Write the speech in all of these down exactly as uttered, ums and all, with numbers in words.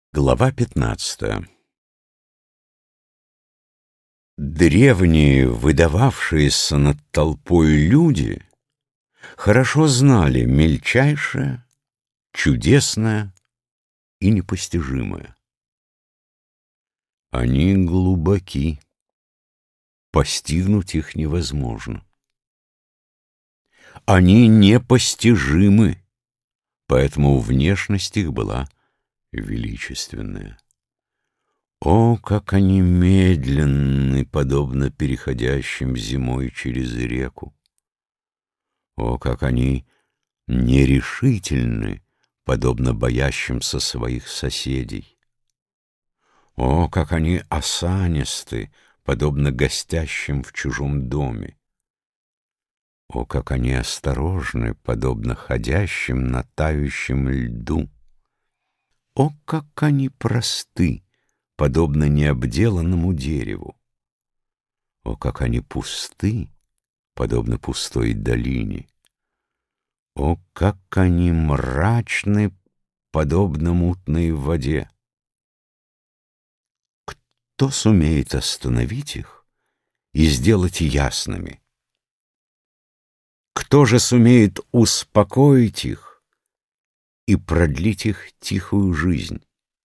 Глава пятнадцатая. Древние, выдававшиеся над толпой люди, хорошо знали мельчайшее, чудесное и непостижимое. Они глубоки, постигнуть их невозможно. Они непостижимы, поэтому внешность их была величественная. О, как они медленны, подобно переходящим зимой через реку! О, как они нерешительны, подобно боящимся своих соседей! О, как они осанисты, подобно гостящим в чужом доме! О, как они осторожны, подобно ходящим на тающем льду! О, как они просты, подобно необделанному дереву! О, как они пусты, подобно пустой долине! О, как они мрачны, подобно мутной воде! Кто сумеет остановить их и сделать ясными? Кто же сумеет успокоить их и продлить их тихую жизнь?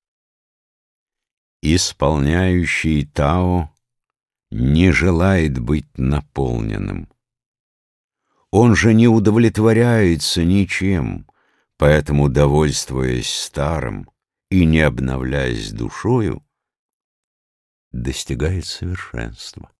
Исполняющий Тао не желает быть наполненным. Он же не удовлетворяется ничем, поэтому, довольствуясь старым и не обновляясь душою, достигает совершенства.